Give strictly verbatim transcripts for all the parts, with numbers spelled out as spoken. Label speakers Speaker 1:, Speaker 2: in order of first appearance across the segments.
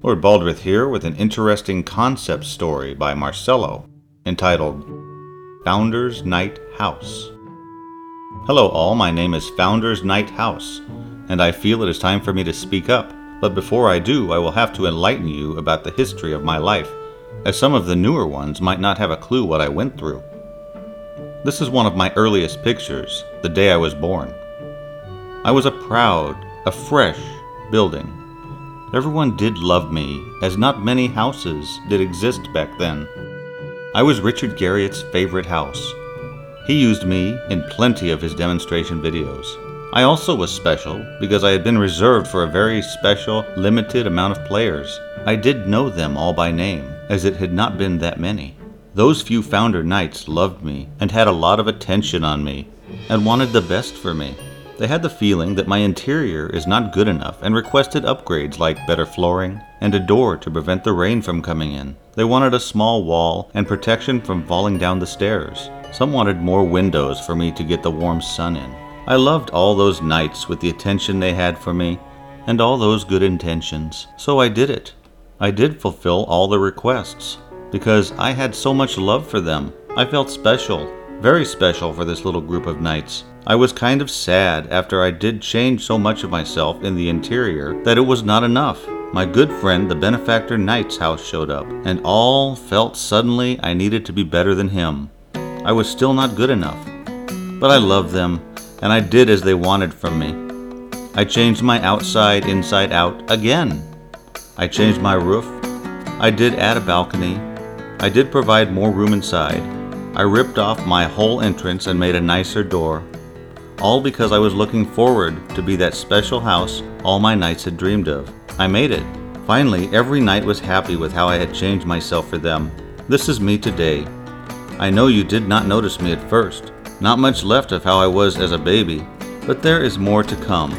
Speaker 1: Lord Baldrith here with an interesting concept story by Marcello entitled Founders Night House. Hello all, my name is Founders Night House, and I feel it is time for me to speak up. But before I do, I will have to enlighten you about the history of my life, as some of the newer ones might not have a clue what I went through. This is one of my earliest pictures, the day I was born. I was a proud, a fresh building. Everyone did love me, as not many houses did exist back then. I was Richard Garriott's favorite house. He used me in plenty of his demonstration videos. I also was special because I had been reserved for a very special, limited amount of players. I did know them all by name, as it had not been that many. Those few Founder Knights loved me and had a lot of attention on me and wanted the best for me. They had the feeling that my interior is not good enough and requested upgrades like better flooring and a door to prevent the rain from coming in. They wanted a small wall and protection from falling down the stairs. Some wanted more windows for me to get the warm sun in. I loved all those knights with the attention they had for me and all those good intentions. So I did it. I did fulfill all the requests because I had so much love for them. I felt special, very special for this little group of knights. I was kind of sad after I did change so much of myself in the interior that it was not enough. My good friend, the Benefactor Knight's house showed up, and all felt suddenly I needed to be better than him. I was still not good enough, but I loved them, and I did as they wanted from me. I changed my outside inside out again. I changed my roof. I did add a balcony. I did provide more room inside. I ripped off my whole entrance and made a nicer door. All because I was looking forward to be that special house all my knights had dreamed of. I made it. Finally, every knight was happy with how I had changed myself for them. This is me today. I know you did not notice me at first. Not much left of how I was as a baby, but there is more to come.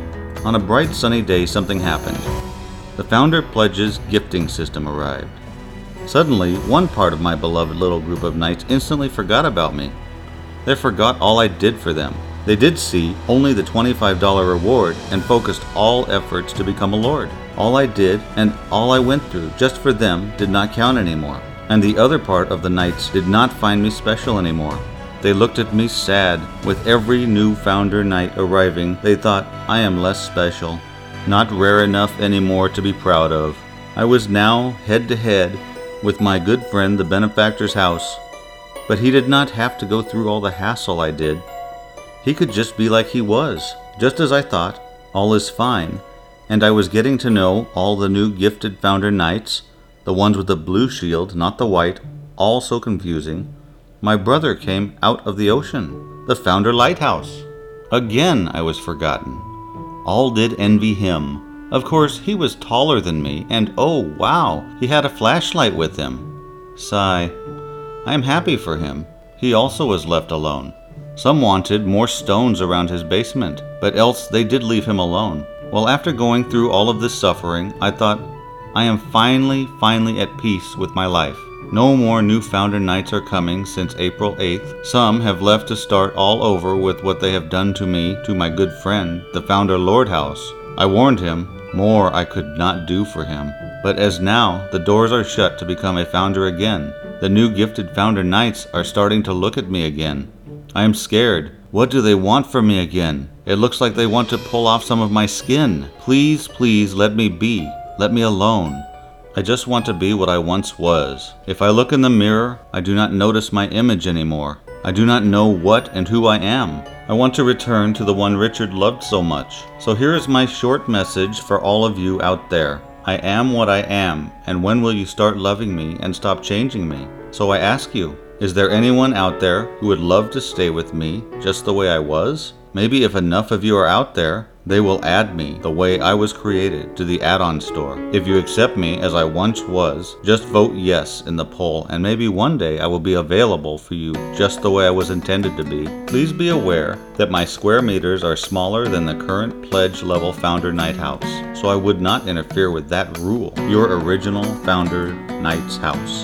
Speaker 1: On a bright sunny day, something happened. The Founder Pledges gifting system arrived. Suddenly, one part of my beloved little group of knights instantly forgot about me. They forgot all I did for them. They did see only the twenty-five dollars reward and focused all efforts to become a lord. All I did and all I went through just for them did not count anymore. And the other part of the knights did not find me special anymore. They looked at me sad. With every new Founder Knight arriving, they thought, I am less special, not rare enough anymore to be proud of. I was now head to head with my good friend the Benefactor's house, but he did not have to go through all the hassle I did. He could just be like he was, just as I thought, all is fine, and I was getting to know all the new gifted Founder Knights, the ones with the blue shield, not the white, all so confusing. My brother came out of the ocean, the Founder Lighthouse. Again I was forgotten. All did envy him. Of course, he was taller than me, and oh wow, he had a flashlight with him. Sigh. I am happy for him. He also was left alone. Some wanted more stones around his basement, but else they did leave him alone. Well, after going through all of this suffering, I thought, I am finally, finally at peace with my life. No more new Founder Knights are coming since April eighth. Some have left to start all over with what they have done to me, to my good friend, the Founder Lord House. I warned him, more I could not do for him. But as now, the doors are shut to become a Founder again. The new gifted Founder Knights are starting to look at me again. I am scared. What do they want from me again? It looks like they want to pull off some of my skin. Please, please let me be. Let me alone. I just want to be what I once was. If I look in the mirror, I do not notice my image anymore. I do not know what and who I am. I want to return to the one Richard loved so much. So here is my short message for all of you out there. I am what I am, and when will you start loving me and stop changing me? So I ask you, is there anyone out there who would love to stay with me just the way I was? Maybe if enough of you are out there, they will add me the way I was created to the add-on store. If you accept me as I once was, just vote yes in the poll, and maybe one day I will be available for you just the way I was intended to be. Please be aware that my square meters are smaller than the current pledge level Founder Knight house, so I would not interfere with that rule. Your original Founder Knight's house.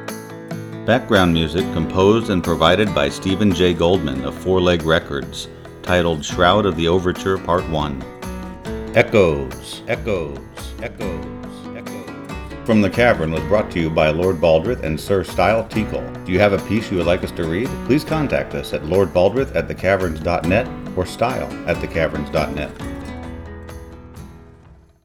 Speaker 1: Background music composed and provided by Stephen J. Goldman of Four Leg Records, titled Shroud of the Overture Part one. Echoes, echoes, echoes, echoes. from the Cavern was brought to you by Lord Baldrith and Sir Style Teakle. Do you have a piece you would like us to read? Please contact us at lordbaldrith at thecaverns dot net or style at thecaverns dot net.